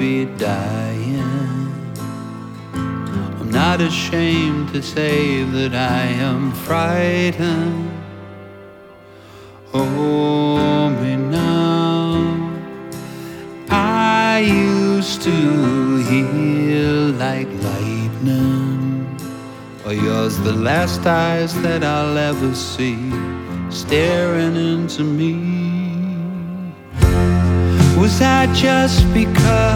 be dying. I'm not ashamed to say that I am frightened. Hold me now. I used to heal like lightning. Or yours the last eyes that I'll ever see, staring into me. Was I just because